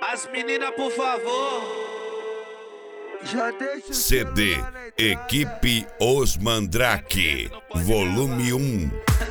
As meninas, por favor. CD Equipe Os Mandrake, volume 1.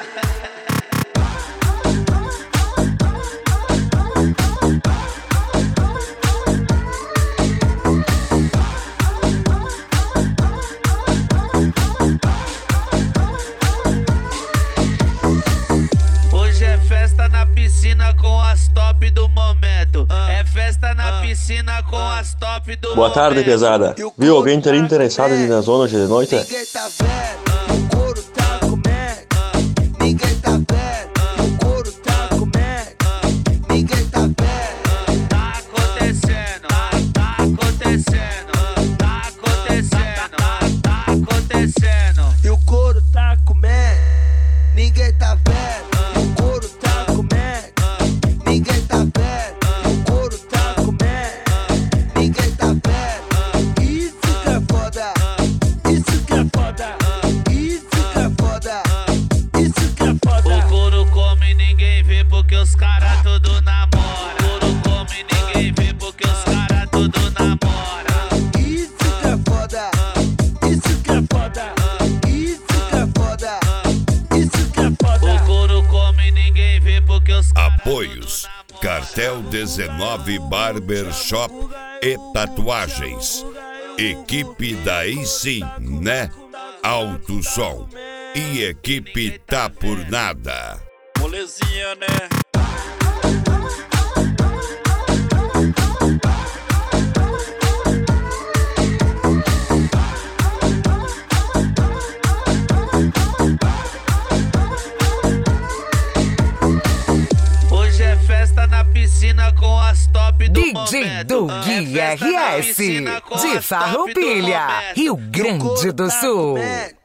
Hoje é festa na piscina com as top do momento. É festa na piscina com as top do momento. Boa tarde, pesada. Viu alguém ter interessado em ir na zona hoje de noite? Ninguém tá vendo, o couro tá comendo. Ninguém tá vendo, o couro tá comendo. Ninguém tá vendo. Tá acontecendo, tá acontecendo, tá acontecendo, tá acontecendo. E o couro tá comendo. Ninguém tá vendo, o couro tá comendo. Ninguém tá vendo, o couro tá comendo. Ninguém tá vendo. Isso que é foda. Isso que é foda. Isso que é foda. Isso que é foda. O couro come, ninguém vê porque os caras tudo namora. O couro come, ninguém vê porque os caras tudo namora. Isso que é foda. Isso que é foda. Isso que é foda. Isso que é foda. O couro come, ninguém vê porque os caras Apoios: Cartel 19 Barbershop e Tatuagens. Equipe Daí Sim, né? Alto Som. E equipe Tá Por Nada. molezinha, né? Hoje é festa na piscina com as top do DJ momento. Doug É festa na RS, piscina com de as top do Farroupilha, momento. Rio Grande do Sul. Comendo.